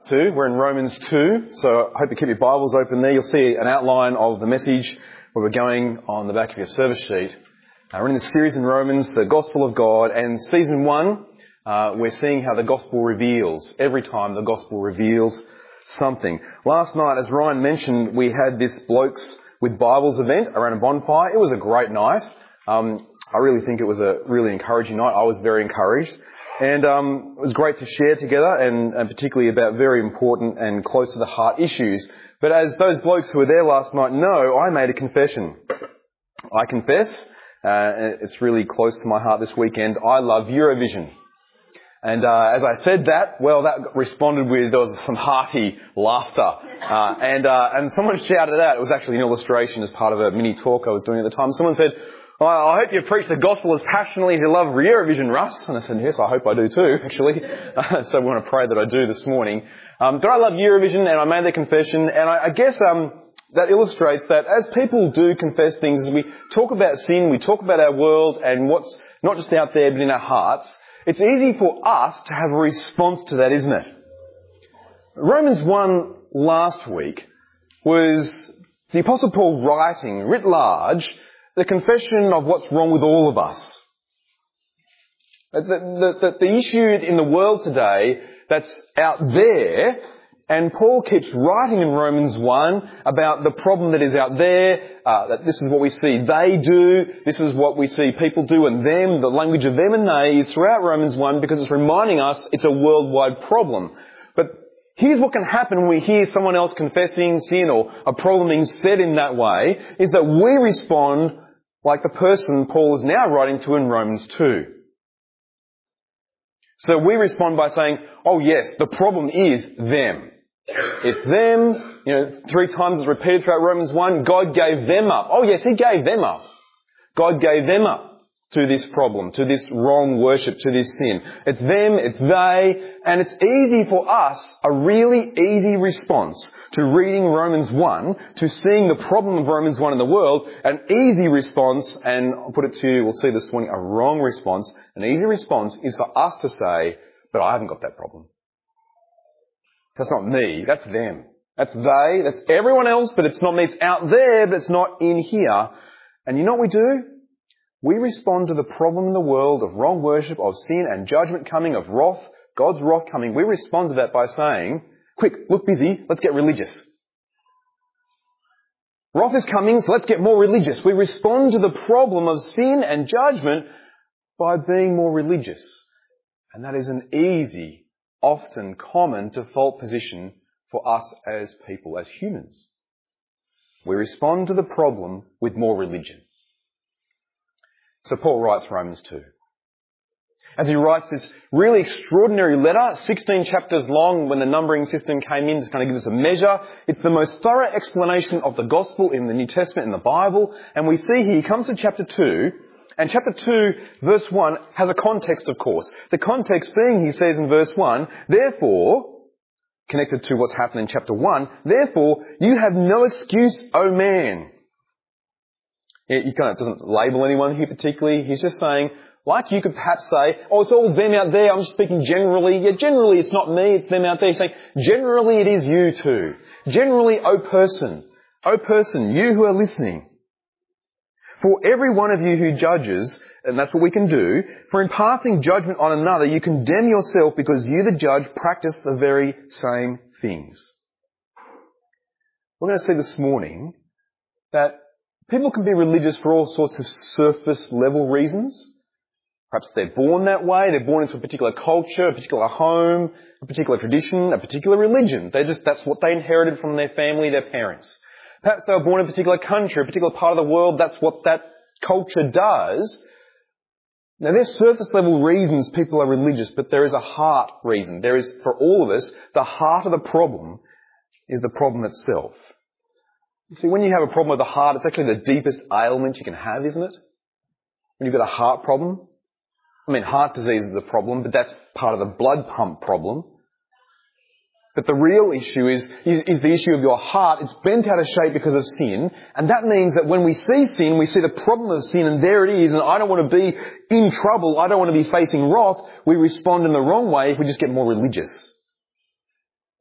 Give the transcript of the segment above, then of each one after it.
2. We're in Romans 2, so I hope you keep your Bibles open there. You'll see an outline of the message where we're going on the back of your service sheet. We're in the series in Romans, the Gospel of God, and Season 1, we're seeing how the Gospel reveals. Every time the Gospel reveals something. Last night, as Ryan mentioned, we had this Blokes with Bibles event around a bonfire. It was a great night. I really think it was a really encouraging night. I was very encouraged. And it was great to share together, and particularly about very important and close to the heart issues. But as those blokes who were there last night know, I made a confession. I confess, it's really close to my heart this weekend, I love Eurovision. And as I said that, well, that responded with, there was some hearty laughter. And someone shouted out, it was actually an illustration as part of a mini talk I was doing at the time. Someone said, I hope you preach the gospel as passionately as you love Eurovision, Russ. And I said, yes, I hope I do too, actually. So we want to pray that I do this morning. But I love Eurovision, and I made the confession, and I guess that illustrates that as people do confess things, as we talk about sin, we talk about our world and what's not just out there but in our hearts, it's easy for us to have a response to that, isn't it? Romans 1 last week was the Apostle Paul writing, writ large, the confession of what's wrong with all of us. The issue in the world today that's out there, and Paul keeps writing in Romans 1 about the problem that is out there, that this is what we see they do, this is what we see people do and them, the language of them and they is throughout Romans 1 because it's reminding us it's a worldwide problem. But here's what can happen when we hear someone else confessing sin or a problem being said in that way, is that we respond like the person Paul is now writing to in Romans 2. So we respond by saying, oh yes, the problem is them. It's them, 3 times it's repeated throughout Romans 1, God gave them up. Oh yes, He gave them up. God gave them up to this problem, to this wrong worship, to this sin. It's them, it's they, and it's easy for us, a really easy response to reading Romans 1, to seeing the problem of Romans 1 in the world, an easy response, and I'll put it to you, we'll see this morning, a wrong response. An easy response is for us to say, but I haven't got that problem. That's not me, that's them. That's they, that's everyone else, but it's not me. It's out there, but it's not in here. And you know what we do? We respond to the problem in the world of wrong worship, of sin and judgment coming, of wrath, God's wrath coming. We respond to that by saying, quick, look busy, let's get religious. Wrath is coming, so let's get more religious. We respond to the problem of sin and judgment by being more religious. And that is an easy, often common default position for us as people, as humans. We respond to the problem with more religion. So Paul writes Romans 2. As he writes this really extraordinary letter, 16 chapters long when the numbering system came in to kind of give us a measure. It's the most thorough explanation of the gospel in the New Testament, in the Bible. And we see here, he comes to chapter 2, and chapter 2, verse 1, has a context, of course. The context being, he says in verse 1, therefore, connected to what's happened in chapter 1, therefore, you have no excuse, O man. He kind of doesn't label anyone here particularly. He's just saying, like you could perhaps say, oh, it's all them out there. I'm just speaking generally. Yeah, generally it's not me, it's them out there. He's saying, generally it is you too. Generally, O person, you who are listening. For every one of you who judges, and that's what we can do, for in passing judgment on another, you condemn yourself because you, the judge, practice the very same things. We're going to see this morning that people can be religious for all sorts of surface level reasons. Perhaps they're born that way, they're born into a particular culture, a particular home, a particular tradition, a particular religion. That's what they inherited from their family, their parents. Perhaps they were born in a particular country, a particular part of the world, that's what that culture does. Now there's surface level reasons people are religious, but there is a heart reason. There is, for all of us, the heart of the problem is the problem itself. You see, when you have a problem with the heart, it's actually the deepest ailment you can have, isn't it? When you've got a heart problem. I mean, heart disease is a problem, but that's part of the blood pump problem. But the real issue is the issue of your heart. It's bent out of shape because of sin. And that means that when we see sin, we see the problem of sin, and there it is, and I don't want to be in trouble, I don't want to be facing wrath, we respond in the wrong way if we just get more religious.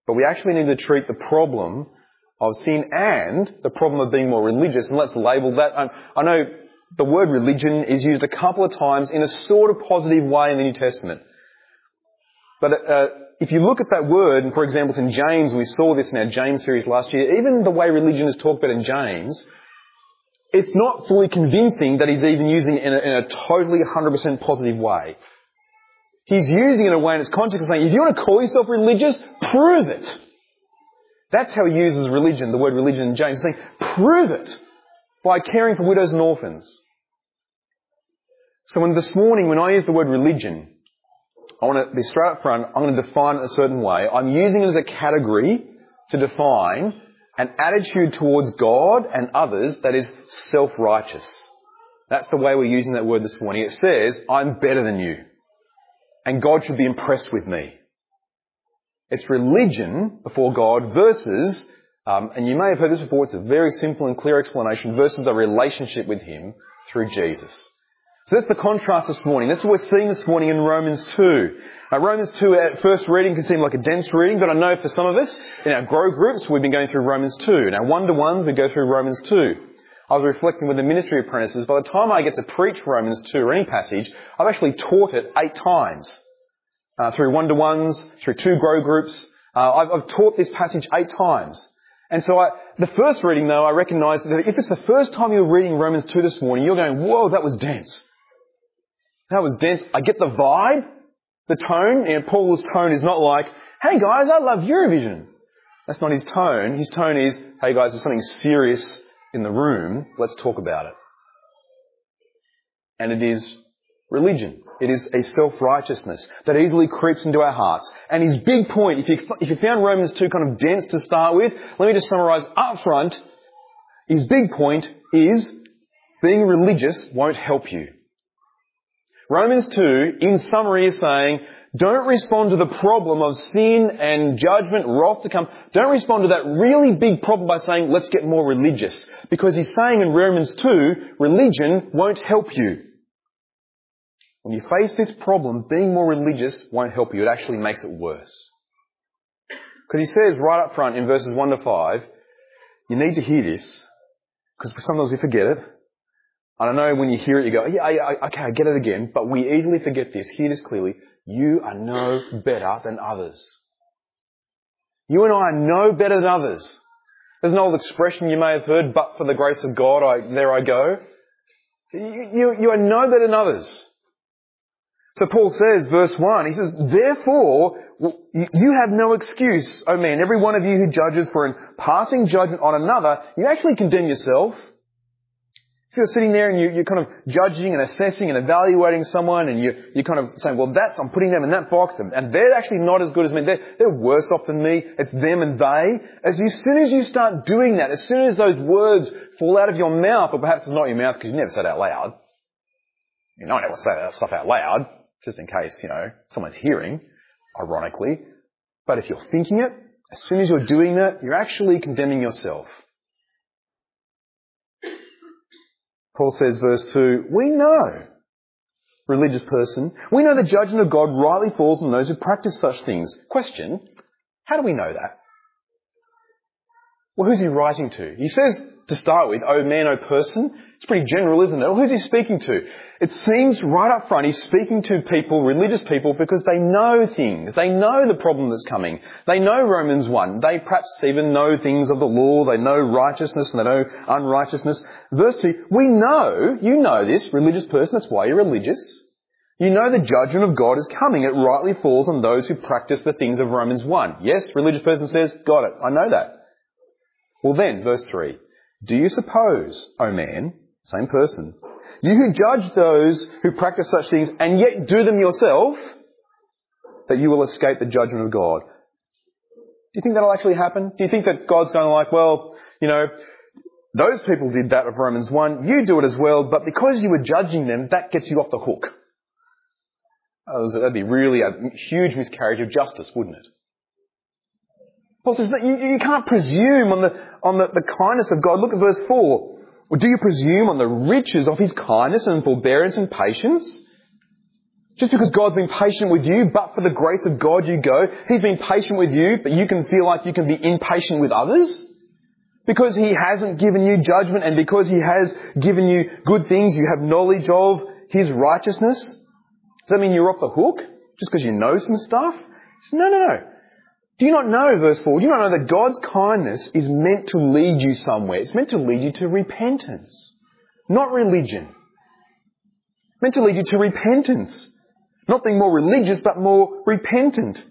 But we actually need to treat the problem of sin and the problem of being more religious, and let's label that. I know the word religion is used a couple of times in a sort of positive way in the New Testament. But if you look at that word, and for example, it's in James, we saw this in our James series last year, even the way religion is talked about in James, it's not fully convincing that he's even using it in a totally 100% positive way. He's using it in a way in its context of saying, if you want to call yourself religious, prove it. That's how he uses religion, the word religion in James, saying, prove it by caring for widows and orphans. So this morning, when I use the word religion, I want to be straight up front, I'm going to define it a certain way. I'm using it as a category to define an attitude towards God and others that is self-righteous. That's the way we're using that word this morning. It says, I'm better than you, and God should be impressed with me. It's religion before God versus, and you may have heard this before, it's a very simple and clear explanation, versus a relationship with Him through Jesus. So that's the contrast this morning. That's what we're seeing this morning in Romans 2. Romans 2 at first reading can seem like a dense reading, but I know for some of us, in our grow groups, we've been going through Romans 2. In our one-to-ones, we go through Romans 2. I was reflecting with the ministry apprentices, by the time I get to preach Romans 2 or any passage, I've actually taught it 8 times. Through one-to-ones, through 2 grow groups. I've taught this passage 8 times. And so the first reading though, I recognise that if it's the first time you're reading Romans 2 this morning, you're going, whoa, that was dense. That was dense. I get the vibe, the tone. You know, Paul's tone is not like, hey guys, I love Eurovision. That's not his tone. His tone is, hey guys, there's something serious in the room. Let's talk about it. And it is religion. It is a self-righteousness that easily creeps into our hearts. And his big point, if you found Romans 2 kind of dense to start with, let me just summarise up front. His big point is being religious won't help you. Romans 2, in summary, is saying, don't respond to the problem of sin and judgment, wrath to come. Don't respond to that really big problem by saying, let's get more religious. Because he's saying in Romans 2, religion won't help you. When you face this problem, being more religious won't help you. It actually makes it worse. Because he says right up front in verses 1 to 5, you need to hear this, because sometimes we forget it. I don't know, when you hear it, you go, yeah, okay, I get it again, but we easily forget this. Hear this clearly. You are no better than others. You and I are no better than others. There's an old expression you may have heard, but for the grace of God, there I go. You are no better than others. So Paul says, verse 1, he says, therefore, you have no excuse, O man, every one of you who judges for in passing judgment on another, you actually condemn yourself. If you're sitting there and you're kind of judging and assessing and evaluating someone and you're kind of saying, well, I'm putting them in that box and they're actually not as good as me. They're worse off than me. It's them and they. As soon as you start doing that, as soon as those words fall out of your mouth, or perhaps it's not your mouth because you never say it out loud. You know, I never say that stuff out loud, just in case, someone's hearing, ironically. But if you're thinking it, as soon as you're doing that, you're actually condemning yourself. Paul says, verse 2, we know, religious person, we know the judgment of God rightly falls on those who practice such things. Question, how do we know that? Well, who's he writing to? He says, to start with, oh man, oh person. It's pretty general, isn't it? Well, who's he speaking to? It seems right up front he's speaking to people, religious people, because they know things. They know the problem that's coming. They know Romans 1. They perhaps even know things of the law. They know righteousness and they know unrighteousness. Verse 2, we know, you know this, religious person, that's why you're religious. You know the judgment of God is coming. It rightly falls on those who practice the things of Romans 1. Yes, religious person says, got it, I know that. Well then, verse 3, do you suppose, O man, same person, you who judge those who practice such things and yet do them yourself, that you will escape the judgment of God? Do you think that'll actually happen? Do you think that God's going like, well, those people did that of Romans 1, you do it as well, but because you were judging them, that gets you off the hook? That'd be really a huge miscarriage of justice, wouldn't it? Paul says that you can't presume on the kindness of God. Look at verse 4. Do you presume on the riches of his kindness and forbearance and patience? Just because God's been patient with you, but for the grace of God you go. He's been patient with you, but you can feel like you can be impatient with others. Because He hasn't given you judgment and because He has given you good things, you have knowledge of His righteousness. Does that mean you're off the hook just because you know some stuff? No. Do you not know, verse 4, do you not know that God's kindness is meant to lead you somewhere? It's meant to lead you to repentance, not religion. Meant to lead you to repentance. Not being more religious, but more repentant.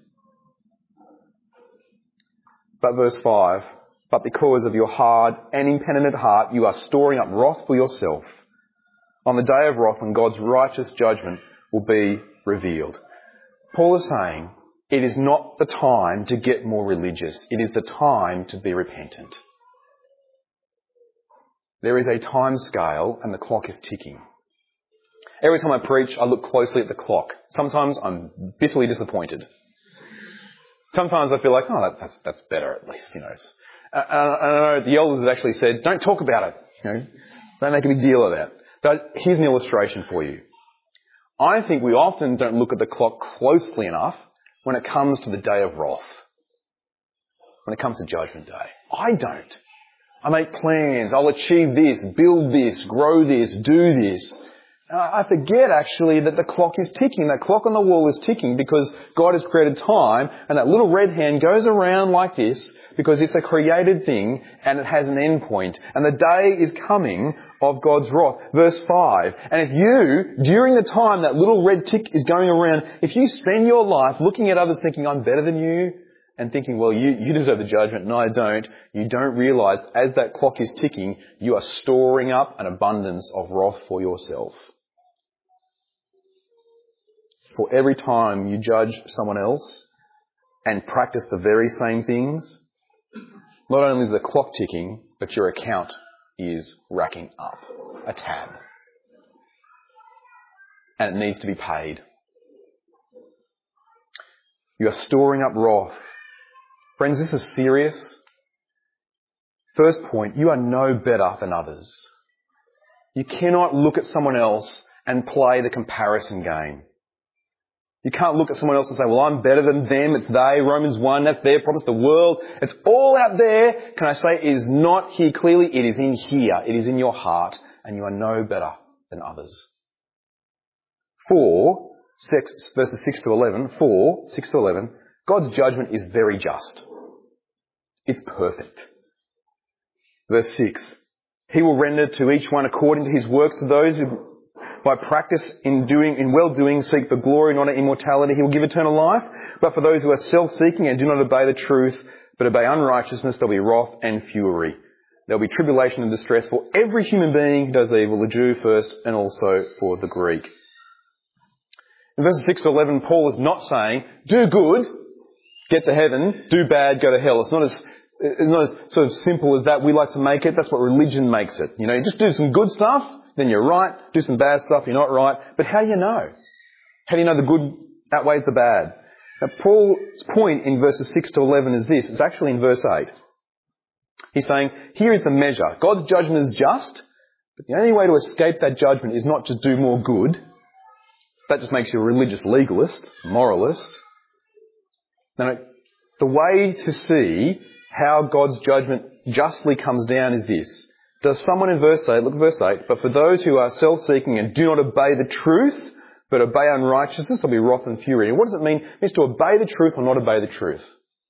But verse 5, but because of your hard and impenitent heart, you are storing up wrath for yourself on the day of wrath when God's righteous judgment will be revealed. Paul is saying, it is not the time to get more religious. It is the time to be repentant. There is a time scale and the clock is ticking. Every time I preach, I look closely at the clock. Sometimes I'm bitterly disappointed. Sometimes I feel like, that's better at least, And I know the elders have actually said, don't talk about it, Don't make a big deal of that. But here's an illustration for you. I think we often don't look at the clock closely enough when it comes to the day of wrath. When it comes to Judgment Day. I don't. I make plans. I'll achieve this, build this, grow this, do this. I forget actually that the clock is ticking. That clock on the wall is ticking because God has created time and that little red hand goes around like this because it's a created thing and it has an end point. And the day is coming of God's wrath. Verse 5. And if you, during the time that little red tick is going around, if you spend your life looking at others thinking, I'm better than you, and thinking, well, you deserve the judgment and I don't, you don't realise as that clock is ticking, you are storing up an abundance of wrath for yourself. For every time you judge someone else and practice the very same things, not only is the clock ticking, but your account is racking up a tab. And it needs to be paid. You are storing up wrath. Friends, this is serious. First point, you are no better than others. You cannot look at someone else and play the comparison game. You can't look at someone else and say, well, I'm better than them, it's they, Romans 1, that's their problem, it's the world, it's all out there. Can I say it is not here clearly, it is in here, it is in your heart, and you are no better than others. 6 to 11, God's judgment is very just. It's perfect. Verse 6, He will render to each one according to his works, to those who by practice in well-doing seek for glory and honour, immortality. He will give eternal life. But for those who are self-seeking and do not obey the truth, but obey unrighteousness, there will be wrath and fury. There will be tribulation and distress for every human being who does evil, the Jew first and also for the Greek. In verses 6 to 11, Paul is not saying, do good, get to heaven, do bad, go to hell. It's not as sort of simple as that. We like to make it. That's what religion makes it. You just do some good stuff, then you're right. Do some bad stuff, you're not right. But how do you know? How do you know the good outweighs the bad? Now, Paul's point in verses 6 to 11 is this. It's actually in verse 8. He's saying, here is the measure. God's judgment is just, but the only way to escape that judgment is not to do more good. That just makes you a religious legalist, moralist. No, the way to see how God's judgment justly comes down is this. Does someone in verse 8, look at verse 8, but for those who are self-seeking and do not obey the truth, but obey unrighteousness, there'll be wrath and fury. And what does it mean? It means to obey the truth or not obey the truth.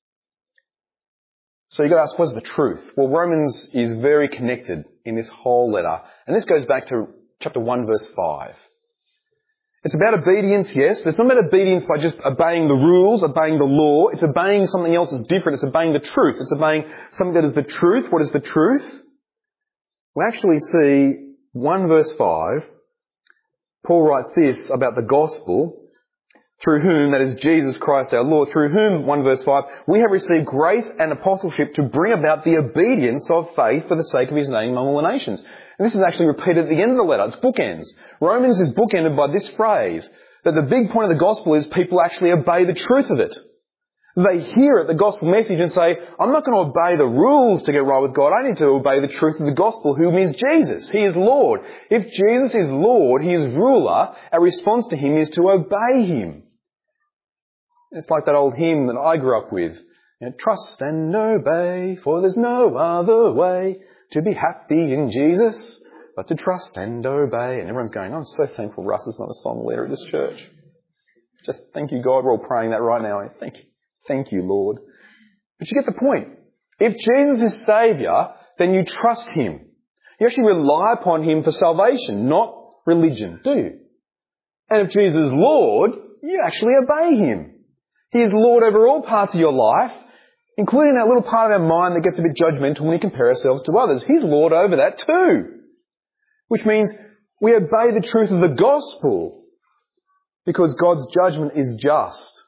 So you've got to ask, what's the truth? Well, Romans is very connected in this whole letter. And this goes back to chapter 1, verse 5. It's about obedience, yes, but it's not about obedience by just obeying the rules, obeying the law. It's obeying something else that's different. It's obeying the truth. It's obeying something that is the truth. What is the truth? We actually see 1 verse 5, Paul writes this about the gospel, through whom, that is Jesus Christ our Lord, through whom, 1 verse 5, we have received grace and apostleship to bring about the obedience of faith for the sake of his name among all the nations. And this is actually repeated at the end of the letter. It's bookends. Romans is bookended by this phrase, that the big point of the gospel is people actually obey the truth of it. They hear it, the gospel message, and say, I'm not going to obey the rules to get right with God. I need to obey the truth of the gospel, who is Jesus. He is Lord. If Jesus is Lord, He is ruler, our response to Him is to obey Him. It's like that old hymn that I grew up with. Trust and obey, for there's no other way to be happy in Jesus, but to trust and obey. And everyone's going, I'm so thankful Russ is not a song leader at this church. Just thank you, God. We're all praying that right now. Thank you. Thank you, Lord. But you get the point. If Jesus is Saviour, then you trust Him. You actually rely upon Him for salvation, not religion, do you? And if Jesus is Lord, you actually obey Him. He is Lord over all parts of your life, including that little part of our mind that gets a bit judgmental when we compare ourselves to others. He's Lord over that too. Which means we obey the truth of the gospel because God's judgment is just.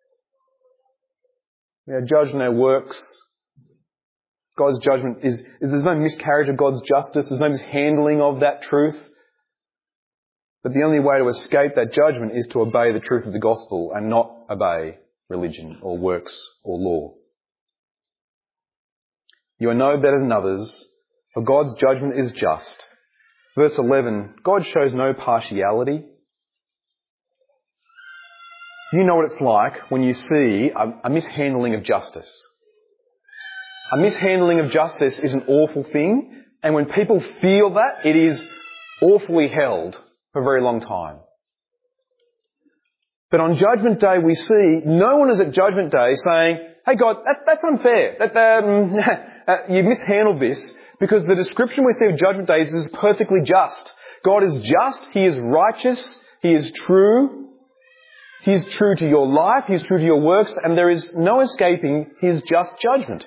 We are judged in our works. God's judgment is, there's no miscarriage of God's justice. There's no mishandling of that truth. But the only way to escape that judgment is to obey the truth of the gospel and not obey religion or works or law. You are no better than others, for God's judgment is just. Verse 11, God shows no partiality. You know what it's like when you see a mishandling of justice. A mishandling of justice is an awful thing, and when people feel that, it is awfully held for a very long time. But on Judgment Day we see no one is at Judgment Day saying, hey God, that's unfair. You've mishandled this, because the description we see of Judgment Day is perfectly just. God is just, He is righteous, He is true. He is true to your life, He is true to your works, and there is no escaping His just judgment.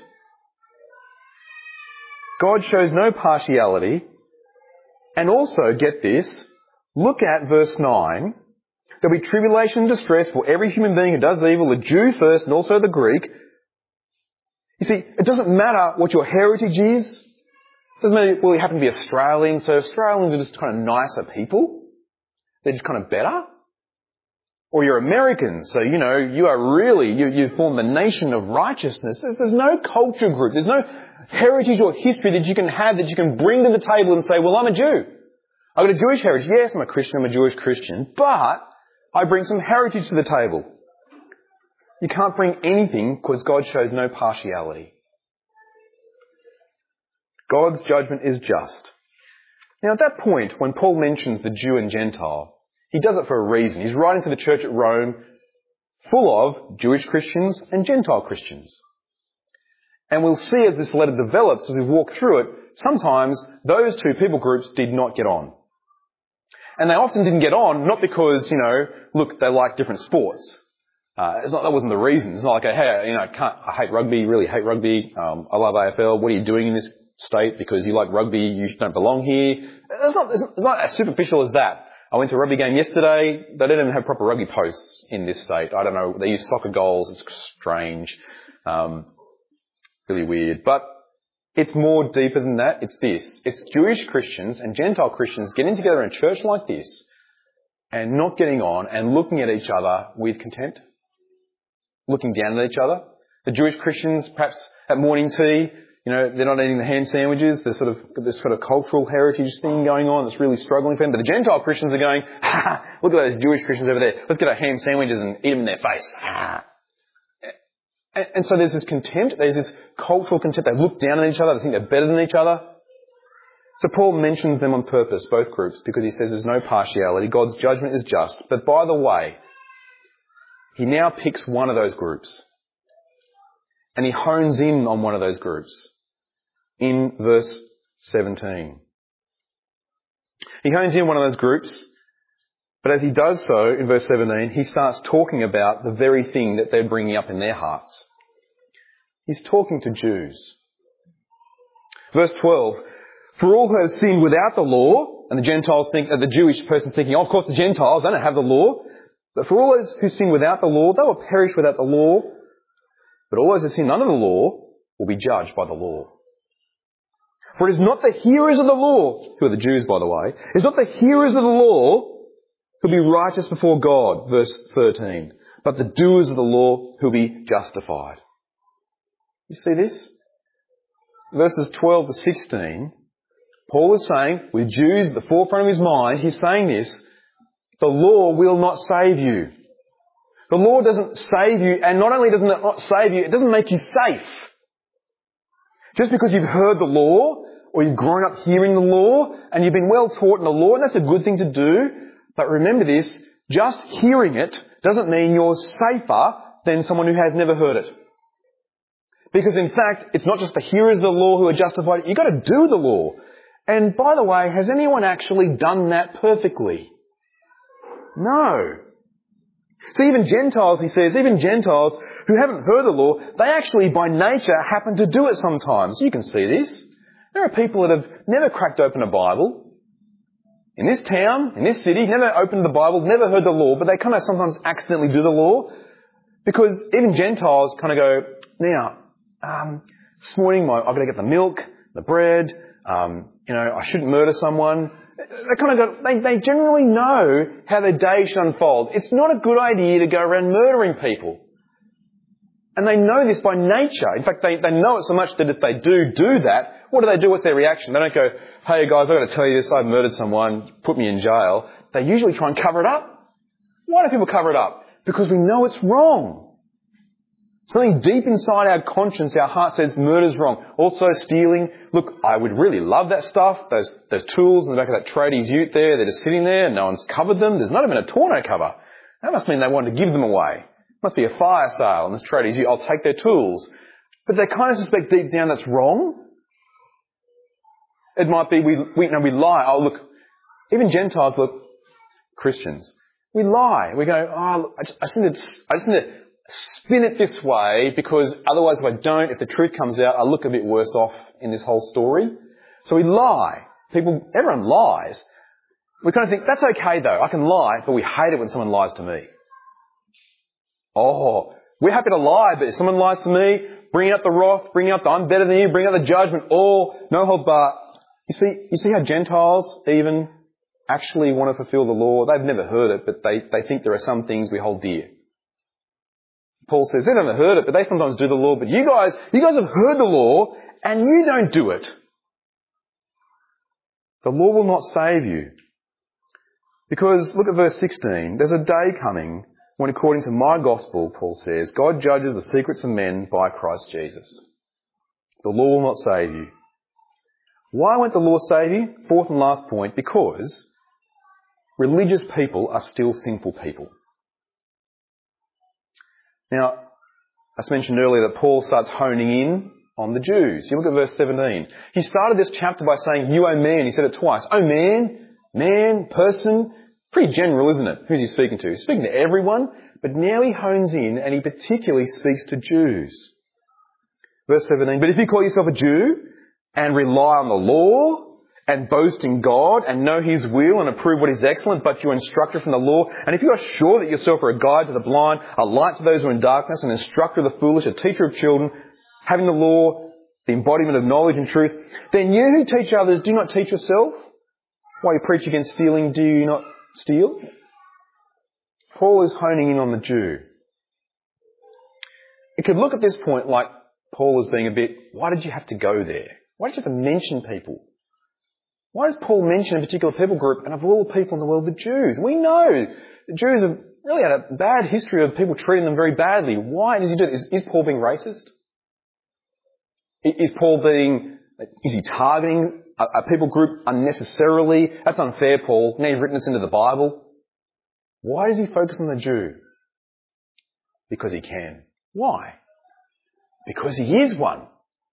God shows no partiality. And also, get this, look at verse 9. There'll be tribulation and distress for every human being who does evil, the Jew first and also the Greek. You see, it doesn't matter what your heritage is. It doesn't matter, well, you happen to be Australian, so Australians are just kind of nicer people. They're just kind of better. Or you're American, so, you know, you are really, you form the nation of righteousness. There's no culture group. There's no heritage or history that you can have that you can bring to the table and say, well, I'm a Jew. I've got a Jewish heritage. Yes, I'm a Christian, I'm a Jewish Christian, but I bring some heritage to the table. You can't bring anything because God shows no partiality. God's judgment is just. Now at that point, when Paul mentions the Jew and Gentile, he does it for a reason. He's writing to the church at Rome full of Jewish Christians and Gentile Christians. And we'll see as this letter develops, as we walk through it, sometimes those two people groups did not get on. And they often didn't get on, not because, look, they like different sports. That wasn't the reason. It's not like, hey, I hate rugby, really hate rugby. I love AFL. What are you doing in this state? Because you like rugby, you don't belong here. It's not as superficial as that. I went to a rugby game yesterday. They don't even have proper rugby posts in this state. I don't know. They use soccer goals. It's strange. Really weird. But it's more deeper than that. It's this. It's Jewish Christians and Gentile Christians getting together in a church like this and not getting on and looking at each other with contempt. Looking down at each other. The Jewish Christians, perhaps at morning tea, they're not eating the ham sandwiches. There's this sort of cultural heritage thing going on that's really struggling for them. But the Gentile Christians are going, look at those Jewish Christians over there. Let's get our ham sandwiches and eat them in their face. And so there's this contempt. There's this cultural contempt. They look down at each other. They think they're better than each other. So Paul mentions them on purpose, both groups, because he says there's no partiality. God's judgment is just. But by the way, he now picks one of those groups. And he hones in on one of those groups in verse 17. He hones in on one of those groups, but as he does so in verse 17, he starts talking about the very thing that they're bringing up in their hearts. He's talking to Jews. Verse 12, for all who have sinned without the law, and the Gentiles think, the Jewish person's thinking, of course the Gentiles, they don't have the law, but for all those who sin without the law, they will perish without the law. But all those who sin under the law will be judged by the law. For it is not the hearers of the law, who are the Jews by the way, it is not the hearers of the law who will be righteous before God, verse 13, but the doers of the law who will be justified. You see this? Verses 12 to 16, Paul is saying, with Jews at the forefront of his mind, he's saying this, the law will not save you. The law doesn't save you, and not only doesn't it not save you, it doesn't make you safe. Just because you've heard the law, or you've grown up hearing the law, and you've been well taught in the law, and that's a good thing to do, but remember this, just hearing it doesn't mean you're safer than someone who has never heard it. Because in fact, it's not just the hearers of the law who are justified, you've got to do the law. And by the way, has anyone actually done that perfectly? No. So even Gentiles, he says, even Gentiles who haven't heard the law, they actually by nature happen to do it sometimes. You can see this. There are people that have never cracked open a Bible. In this town, in this city, never opened the Bible, never heard the law, but they kind of sometimes accidentally do the law. Because even Gentiles kind of go, now, this morning I've got to get the milk, the bread, I shouldn't murder someone. They kind of they generally know how their day should unfold. It's not a good idea to go around murdering people. And they know this by nature. In fact, they know it so much that if they do that, what do? What's their reaction? They don't go, hey guys, I've got to tell you this, I've murdered someone, put me in jail. They usually try and cover it up. Why do people cover it up? Because we know it's wrong. Something deep inside our conscience, our heart says murder's wrong. Also stealing. Look, I would really love that stuff. Those tools in the back of that tradies ute there, they're just sitting there and no one's covered them. There's not even a tonneau cover. That must mean they want to give them away. Must be a fire sale and this tradies ute, I'll take their tools. But they kind of suspect deep down that's wrong. It might be we lie. Oh look, even Gentiles, look, Christians, we lie. We go, I just need to spin it this way because otherwise if the truth comes out, I look a bit worse off in this whole story. So we lie. Everyone lies. We kind of think, that's okay though, I can lie, but we hate it when someone lies to me. Oh, we're happy to lie, but if someone lies to me, bring out the wrath, bring out the I'm better than you, bring out the judgment, no holds barred. You see how Gentiles even actually want to fulfill the law? They've never heard it, but they think there are some things we hold dear. Paul says they've never heard it, but they sometimes do the law. But you guys have heard the law and you don't do it. The law will not save you. Because, look at verse 16, there's a day coming when according to my gospel, Paul says, God judges the secrets of men by Christ Jesus. The law will not save you. Why won't the law save you? Fourth and last point, because religious people are still sinful people. Now, as mentioned earlier, that Paul starts honing in on the Jews. You look at verse 17. He started this chapter by saying, you, O man. He said it twice. Oh man, person. Pretty general, isn't it? Who's he speaking to? He's speaking to everyone, but now he hones in and he particularly speaks to Jews. Verse 17, but if you call yourself a Jew and rely on the law and boast in God and know His will and approve what is excellent, but you're instructed from the law, and if you are sure that yourself are a guide to the blind, a light to those who are in darkness, an instructor of the foolish, a teacher of children, having the law, the embodiment of knowledge and truth, then you who teach others do not teach yourself. While you preach against stealing, do you not steal? Paul is honing in on the Jew. It could look at this point like Paul is being a bit, why did you have to go there? Why did you have to mention people? Why does Paul mention a particular people group, and of all the people in the world, the Jews? We know the Jews have really had a bad history of people treating them very badly. Why does he do it? Is Paul being racist? Is he targeting a people group unnecessarily? That's unfair, Paul. Now you've written this into the Bible. Why does he focus on the Jew? Because he can. Why? Because he is one.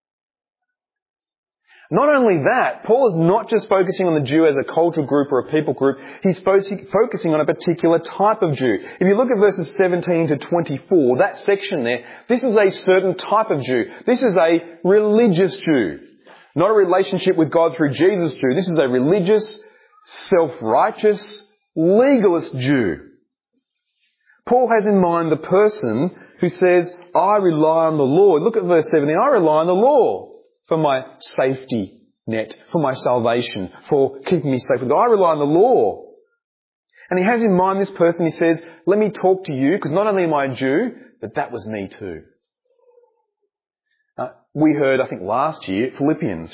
Not only that, Paul is not just focusing on the Jew as a cultural group or a people group, he's focusing on a particular type of Jew. If you look at verses 17 to 24, that section there, this is a certain type of Jew. This is a religious Jew. Not a relationship with God through Jesus Jew. This is a religious, self-righteous, legalist Jew. Paul has in mind the person who says, I rely on the Lord. Look at verse 17. I rely on the law for my safety net, for my salvation, for keeping me safe with God. I rely on the law. And he has in mind this person. He says, let me talk to you, because not only am I a Jew, but that was me too. We heard, I think last year, Philippians.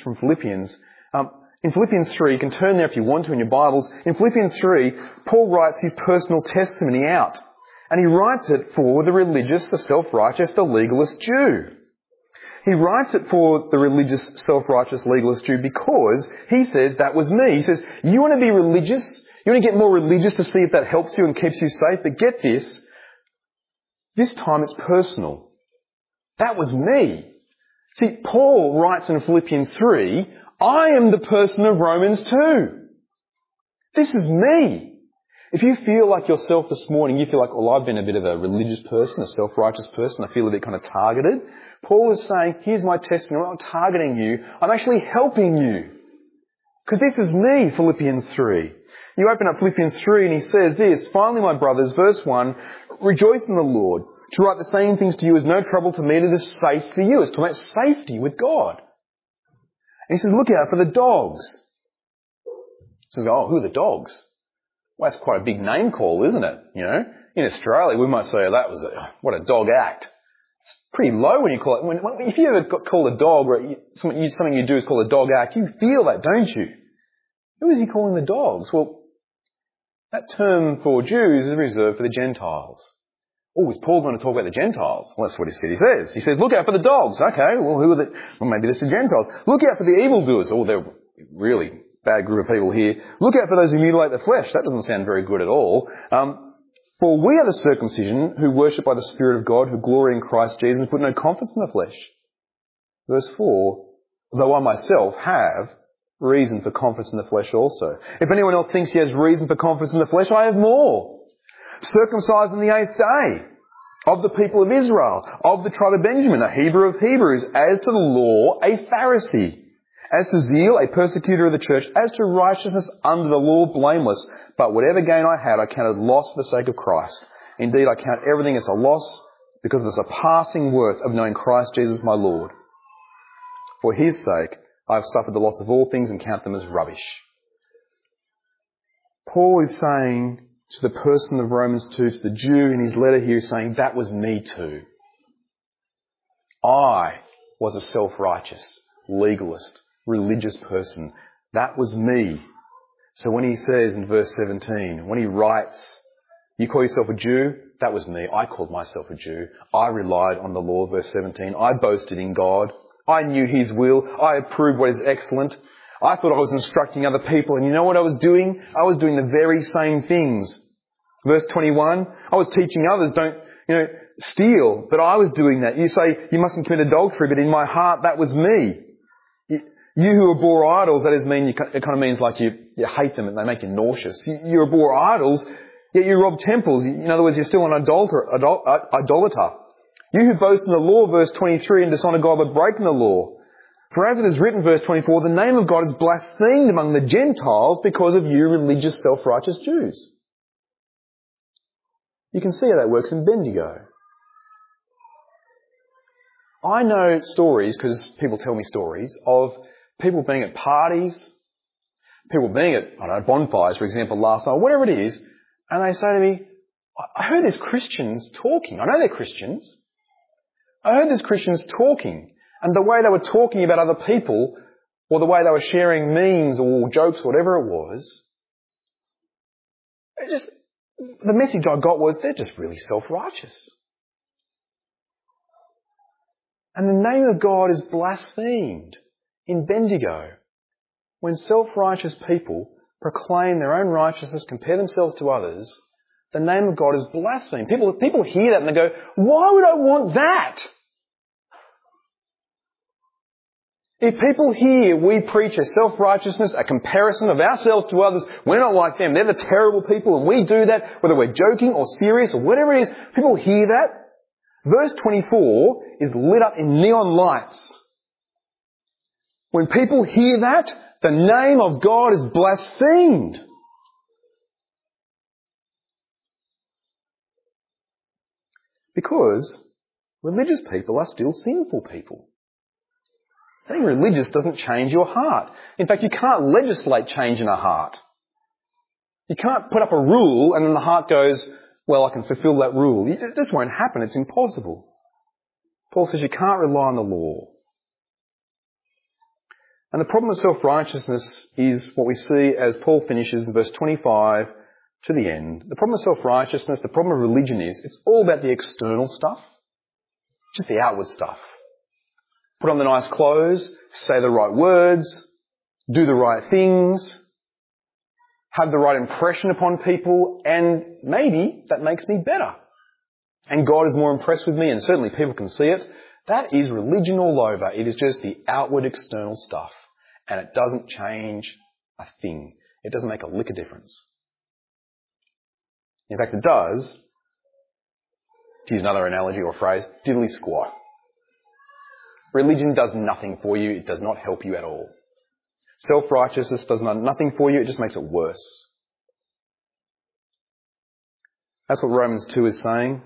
In Philippians 3, you can turn there if you want to in your Bibles. In Philippians 3, Paul writes his personal testimony out. And he writes it for the religious, the self-righteous, the legalist Jew. He writes it for the religious, self-righteous, legalist Jew because he says, that was me. He says, you want to be religious? You want to get more religious to see if that helps you and keeps you safe? But get this. This time it's personal. That was me. See, Paul writes in Philippians 3, I am the person of Romans 2. This is me. If you feel like yourself this morning, you feel like, well, I've been a bit of a religious person, a self-righteous person, I feel a bit kind of targeted. Paul is saying, here's my testimony, I'm not targeting you, I'm actually helping you. Because this is me, Philippians 3. You open up Philippians 3 and he says this, finally my brothers, verse 1, rejoice in the Lord. To write the same things to you is no trouble to me and it is safe for you. It's talking about safety with God. And he says, look out for the dogs. He says, oh, who are the dogs? Well, that's quite a big name call, isn't it? You know, in Australia we might say, oh, that was what a dog act. It's pretty low when you call it. If you ever got called a dog or something you do is called a dog act, you feel that, don't you? Who is he calling the dogs? Well, that term for Jews is reserved for the Gentiles. Oh, is Paul going to talk about the Gentiles? Well, that's what he says. He says, look out for the dogs. Okay, well, who are the... Well, maybe this is Gentiles. Look out for the evildoers. Oh, they're really bad group of people here. Look out for those who mutilate the flesh. That doesn't sound very good at all. For we are the circumcision who worship by the Spirit of God, who glory in Christ Jesus and put no confidence in the flesh. Verse 4, though I myself have reason for confidence in the flesh also. If anyone else thinks he has reason for confidence in the flesh, I have more. Circumcised on the 8th day, of the people of Israel, of the tribe of Benjamin, a Hebrew of Hebrews, as to the law, a Pharisee, as to zeal, a persecutor of the church, as to righteousness under the law, blameless. But whatever gain I had, I counted loss for the sake of Christ. Indeed, I count everything as a loss because of the surpassing worth of knowing Christ Jesus my Lord. For his sake, I have suffered the loss of all things and count them as rubbish. Paul is saying to the person of Romans 2, to the Jew in his letter here, he's saying, that was me too. I was a self-righteous, legalist, religious person. That was me. So when he says in verse 17, when he writes, you call yourself a Jew? That was me. I called myself a Jew. I relied on the law, verse 17. I boasted in God. I knew his will. I approved what is excellent. I thought I was instructing other people, and you know what I was doing? I was doing the very same things. Verse 21, I was teaching others, don't, steal, but I was doing that. You say, you mustn't commit adultery, but in my heart, that was me. You who abhor idols, that is it kind of means like you hate them and they make you nauseous. You abhor idols, yet you rob temples. In other words, you're still an idolater. You who boast in the law, verse 23, and dishonour God by breaking the law. For as it is written, verse 24, the name of God is blasphemed among the Gentiles because of you religious self-righteous Jews. You can see how that works in Bendigo. I know stories, because people tell me stories, of people being at parties, people being at, bonfires, for example, last night, whatever it is, and they say to me, I heard there's Christians talking. I know they're Christians. I heard there's Christians talking. And the way they were talking about other people, or the way they were sharing memes or jokes, whatever it was, the message I got was they're just really self-righteous. And the name of God is blasphemed in Bendigo when self-righteous people proclaim their own righteousness, compare themselves to others. The name of God is blasphemed. People hear that and they go, why would I want that? If people hear we preach a self-righteousness, a comparison of ourselves to others, we're not like them, they're the terrible people, and we do that, whether we're joking or serious or whatever it is, people hear that. Verse 24 is lit up in neon lights. When people hear that, the name of God is blasphemed. Because religious people are still sinful people. Being religious doesn't change your heart. In fact, you can't legislate change in a heart. You can't put up a rule and then the heart goes, well, I can fulfill that rule. It just won't happen. It's impossible. Paul says you can't rely on the law. And the problem of self-righteousness is what we see as Paul finishes in verse 25 to the end. The problem of self-righteousness, the problem of religion is it's all about the external stuff, just the outward stuff. Put on the nice clothes, say the right words, do the right things, have the right impression upon people, and maybe that makes me better. And God is more impressed with me, and certainly people can see it. That is religion all over. It is just the outward external stuff. And it doesn't change a thing. It doesn't make a lick of difference. In fact, it does, to use another analogy or phrase, diddly squat. Religion does nothing for you. It does not help you at all. Self-righteousness does nothing for you. It just makes it worse. That's what Romans 2 is saying.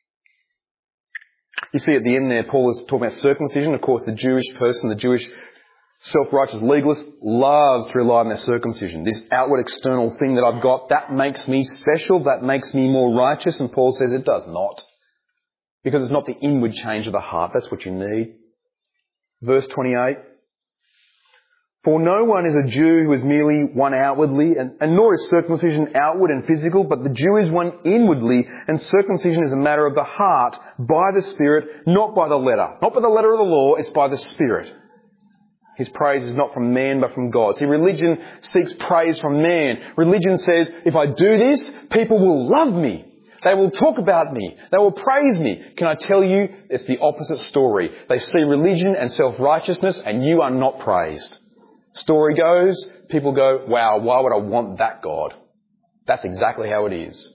You see at the end there, Paul is talking about circumcision. Of course, the Jewish person, the Jewish self-righteous legalist loves to rely on their circumcision. This outward external thing that I've got, that makes me special, that makes me more righteous. And Paul says it does not. Because it's not the inward change of the heart. That's what you need. Verse 28. For no one is a Jew who is merely one outwardly, and nor is circumcision outward and physical, but the Jew is one inwardly, and circumcision is a matter of the heart, by the Spirit, not by the letter. Not by the letter of the law, it's by the Spirit. His praise is not from man, but from God. See, religion seeks praise from man. Religion says, if I do this, people will love me. They will talk about me. They will praise me. Can I tell you, it's the opposite story. They see religion and self-righteousness, and you are not praised. Story goes, people go, wow, why would I want that God? That's exactly how it is.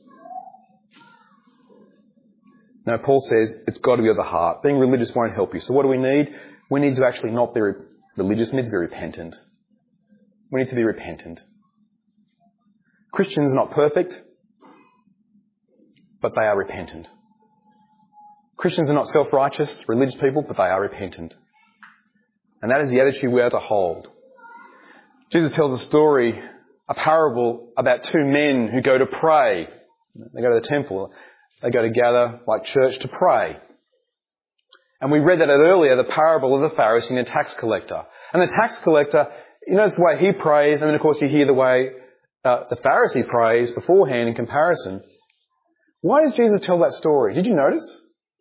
Now, Paul says it's got to be of the heart. Being religious won't help you. So what do we need? We need to actually not be religious. We need to be repentant. We need to be repentant. Christians are not perfect, but they are repentant. Christians are not self-righteous, religious people, but they are repentant. And that is the attitude we are to hold. Jesus tells a story, a parable about two men who go to pray. They go to the temple. They go to gather like church to pray. And we read that earlier, the parable of the Pharisee and the tax collector. And the tax collector, you notice the way he prays, and then of course you hear the way the Pharisee prays beforehand in comparison. Why does Jesus tell that story? Did you notice?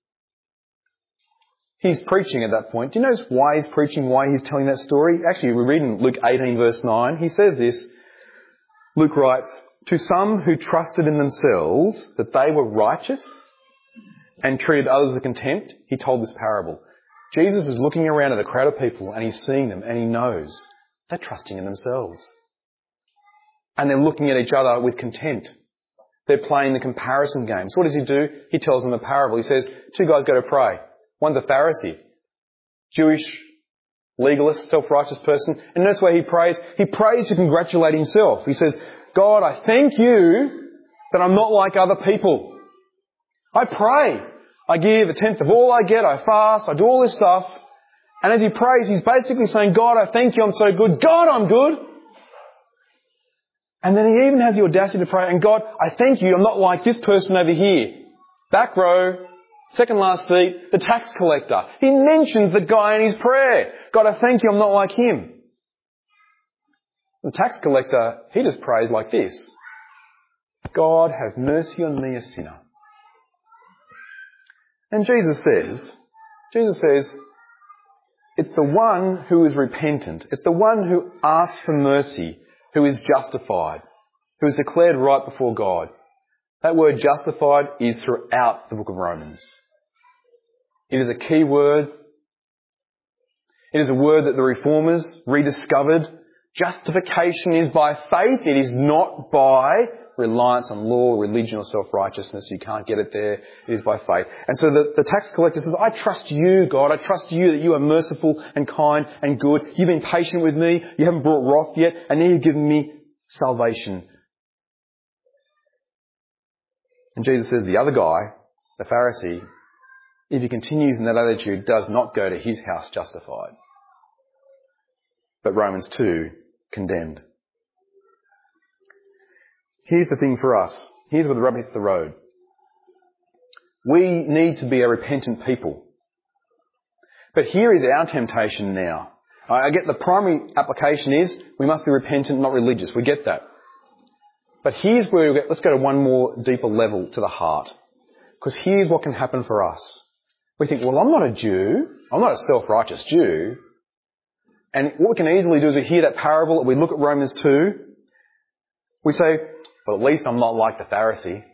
He's preaching at that point. Do you notice why he's preaching, why he's telling that story? Actually, we read in Luke 18 verse 9. He says this. Luke writes, to some who trusted in themselves that they were righteous and treated others with contempt, he told this parable. Jesus is looking around at a crowd of people and he's seeing them and he knows they're trusting in themselves. And they're looking at each other with contempt. They're playing the comparison game. So what does he do? He tells them the parable. He says, two guys go to pray. One's a Pharisee, Jewish, legalist, self-righteous person. And that's why he prays. He prays to congratulate himself. He says, God, I thank you that I'm not like other people. I pray. I give a tenth of all I get. I fast. I do all this stuff. And as he prays, he's basically saying, God, I thank you. I'm so good. God, I'm good. And then he even has the audacity to pray, and God, I thank you. I'm not like this person over here. Back row. Second last seat, the tax collector. He mentions the guy in his prayer. God, I thank you, I'm not like him. The tax collector, he just prays like this. God, have mercy on me, a sinner. And Jesus says, it's the one who is repentant. It's the one who asks for mercy, who is justified, who is declared right before God. That word justified is throughout the book of Romans. It is a key word. It is a word that the reformers rediscovered. Justification is by faith. It is not by reliance on law, religion or self-righteousness. You can't get it there. It is by faith. And so the tax collector says, I trust you, God. I trust you that you are merciful and kind and good. You've been patient with me. You haven't brought wrath yet. And now you've given me salvation. And Jesus says the other guy, the Pharisee, if he continues in that attitude, does not go to his house justified. But Romans 2, condemned. Here's the thing for us. Here's where the rubber hits the road. We need to be a repentant people. But here is our temptation now. I get the primary application is we must be repentant, not religious. We get that. But here's where let's go to one more deeper level to the heart. Because here's what can happen for us. We think, well, I'm not a Jew. I'm not a self-righteous Jew. And what we can easily do is we hear that parable, we look at Romans 2, we say, well, at least I'm not like the Pharisee.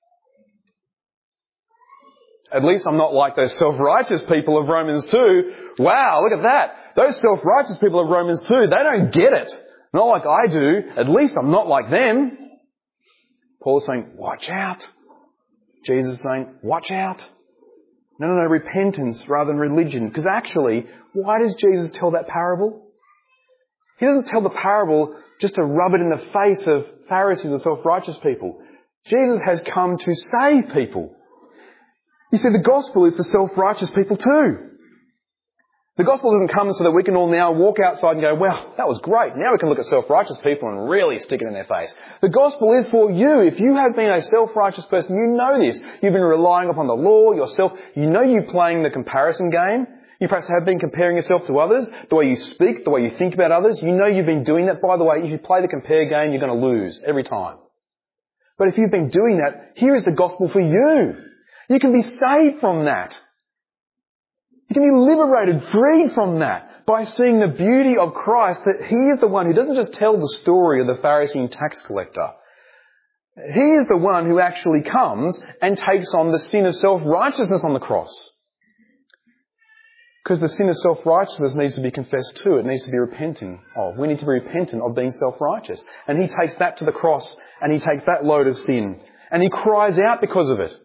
At least I'm not like those self-righteous people of Romans 2. Wow, look at that. Those self-righteous people of Romans 2, they don't get it. Not like I do. At least I'm not like them. Paul's saying, watch out. Jesus is saying, watch out. No, repentance rather than religion. Because actually, why does Jesus tell that parable? He doesn't tell the parable just to rub it in the face of Pharisees or self-righteous people. Jesus has come to save people. You see, the gospel is for self-righteous people too. The gospel doesn't come so that we can all now walk outside and go, well, that was great. Now we can look at self-righteous people and really stick it in their face. The gospel is for you. If you have been a self-righteous person, you know this. You've been relying upon the law, yourself. You know you're playing the comparison game. You perhaps have been comparing yourself to others. The way you speak, the way you think about others. You know you've been doing that. By the way, if you play the compare game, you're going to lose every time. But if you've been doing that, here is the gospel for you. You can be saved from that. You can be liberated, freed from that by seeing the beauty of Christ, that He is the one who doesn't just tell the story of the Pharisee and tax collector. He is the one who actually comes and takes on the sin of self-righteousness on the cross. Because the sin of self-righteousness needs to be confessed too. It needs to be repenting of. We need to be repentant of being self-righteous. And He takes that to the cross and He takes that load of sin. And He cries out because of it.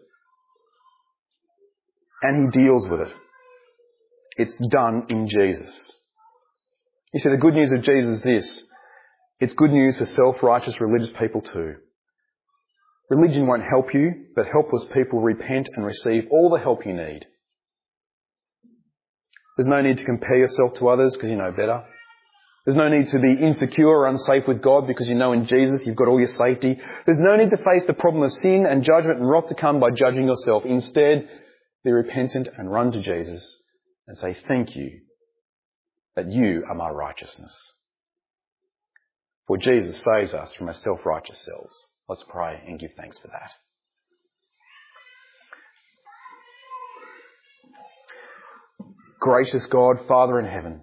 And He deals with it. It's done in Jesus. You see, the good news of Jesus is this. It's good news for self-righteous religious people too. Religion won't help you, but helpless people repent and receive all the help you need. There's no need to compare yourself to others because you know better. There's no need to be insecure or unsafe with God because you know in Jesus you've got all your safety. There's no need to face the problem of sin and judgment and wrath to come by judging yourself. Instead, be repentant and run to Jesus and say, thank you that you are my righteousness. For Jesus saves us from our self-righteous selves. Let's pray and give thanks for that. Gracious God, Father in heaven,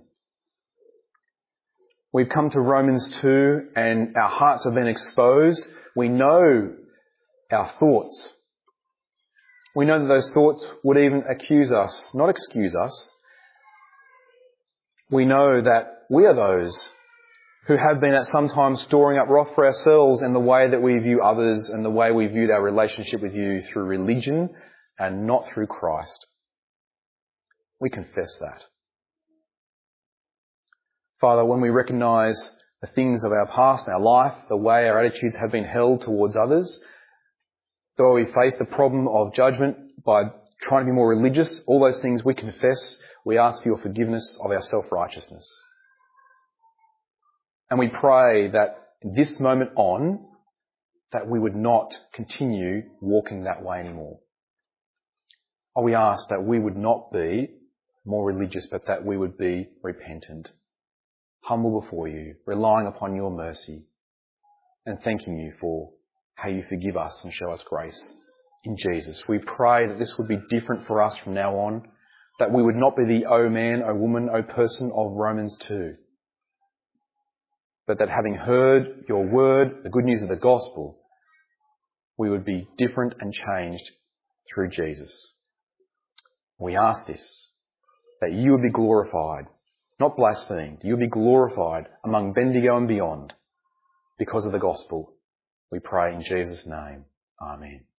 we've come to Romans 2 and our hearts have been exposed. We know our thoughts. We know that those thoughts would even accuse us, not excuse us. We know that we are those who have been at some time storing up wrath for ourselves in the way that we view others and the way we viewed our relationship with you through religion and not through Christ. We confess that. Father, when we recognise the things of our past and our life, the way our attitudes have been held towards others, the way we face the problem of judgment by trying to be more religious, all those things we confess, we ask for your forgiveness of our self-righteousness. And we pray that this moment on, that we would not continue walking that way anymore. Or we ask that we would not be more religious, but that we would be repentant, humble before you, relying upon your mercy, and thanking you for how you forgive us and show us grace in Jesus. We pray that this would be different for us from now on, that we would not be the oh man, oh woman, oh person of Romans 2, but that having heard your word, the good news of the gospel, we would be different and changed through Jesus. We ask this, that you would be glorified, not blasphemed. You would be glorified among Bendigo and beyond because of the gospel. We pray in Jesus' name. Amen.